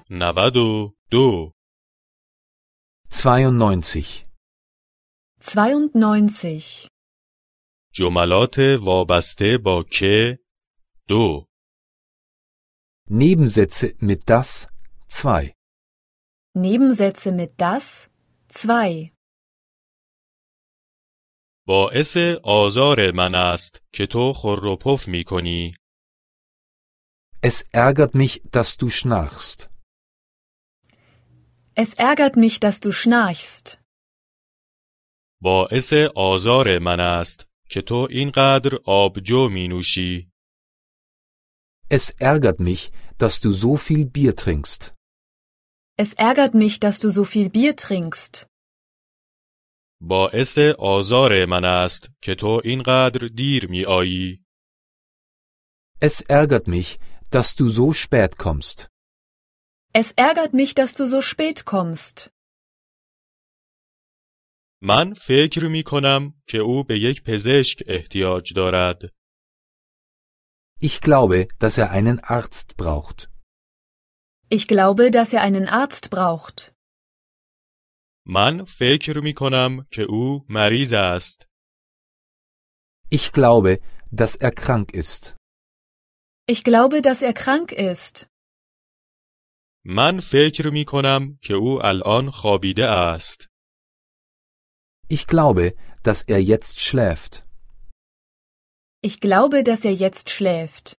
92 92. 92. جملات وابسته با که 2 Nebensätze mit das 2. Nebensätze mit das 2. باعث آزار من است که تو خر و پف می کنی. Es ärgert mich, dass du schnarchst. Es ärgert mich, dass du schnarchst. باعث آزار من است که تو اینقدر آبجو می نوشی. Es ärgert mich, dass du so viel Bier trinkst. Es ärgert mich, dass du so viel Bier trinkst. باعث آزار من است که تو اینقدر دیر می آیی. Es ärgert mich, dass du so spät kommst. Es ärgert mich, dass du so spät kommst. من فکر می کنم که او به یک پزشک احتیاج دارد. Ich glaube, dass er einen Arzt braucht. Ich glaube, dass er einen Arzt braucht. من فکر می کنم که او مریض است. Ich glaube, dass er krank ist. Ich glaube, dass er krank ist. من فکر می کنم که او الان خوابیده است. Ich glaube, dass er jetzt schläft. Ich glaube, dass er jetzt schläft.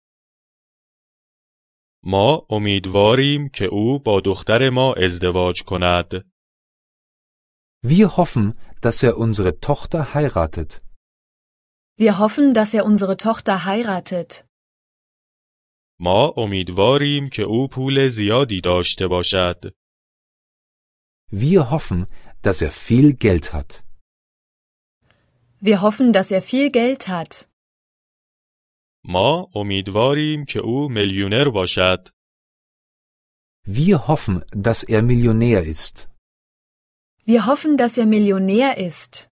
ما امیدواریم که او با دختر ما ازدواج کند. Wir hoffen, dass er unsere Tochter heiratet. Wir hoffen, dass er unsere Tochter heiratet. ما امیدواریم که او پول زیادی داشته باشد. Wir hoffen, dass er viel Geld hat. Wir hoffen, dass er viel Geld hat. ما امیدواریم که او میلیونر باشد. Wir hoffen, dass er Millionär ist. Wir hoffen, dass er Millionär ist.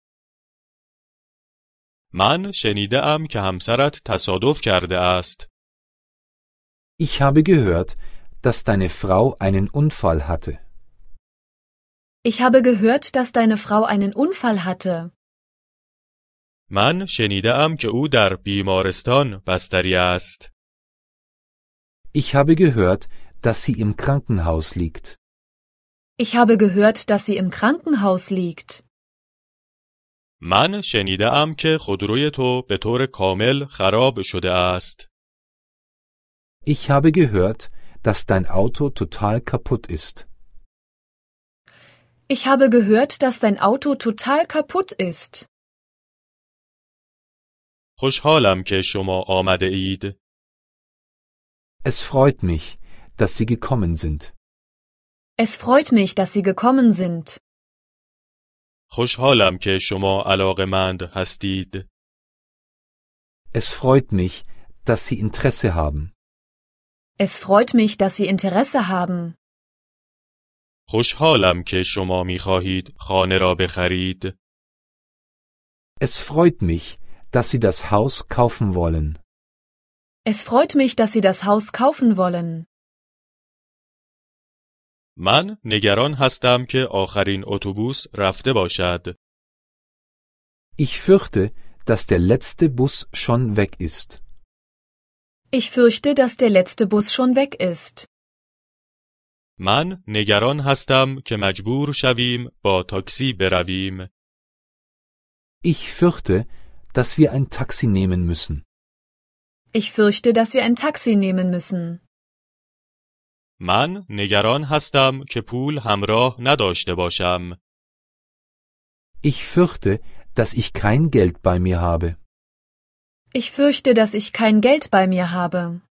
من شنیده ام که همسرت تصادف کرده است. Ich habe gehört, dass deine Frau einen Unfall hatte. Ich habe gehört, dass deine Frau einen Unfall hatte. من شنیده ام که او در بیمارستان بستری است. Ich habe gehört, dass sie im Krankenhaus liegt. Ich habe gehört, dass sie im Krankenhaus liegt. من شنیده ام که خودروی تو به طور کامل خراب شده است. Ich habe gehört, dass dein Auto total kaputt ist. Ich habe gehört, dass dein Auto total kaputt ist. خوشحالم که شما آمده اید. Es freut mich, dass Sie gekommen sind. Es freut mich, dass Sie gekommen sind. خوشحالم که شما علاقه‌مند هستید. Es freut mich, dass Sie Interesse haben. Es freut mich, dass Sie Interesse haben. خوشحالم که شما می‌خواهید خانه را بخرید. Es freut mich, dass Sie das Haus kaufen wollen. Es freut mich, dass Sie das Haus kaufen wollen. من نگران هستم که آخرین اتوبوس رفته باشد. Ich fürchte, dass der letzte Bus schon weg ist. Ich fürchte, dass der letzte Bus schon weg ist. من نگران هستم که مجبور شویم با تاکسی برویم. Ich fürchte, dass wir ein Taxi nehmen müssen. Ich fürchte, dass wir ein Taxi nehmen müssen. من نگران هستم که پول همراه نداشته باشم. Ich fürchte, dass ich kein Geld bei mir habe. Ich fürchte, dass ich kein Geld bei mir habe.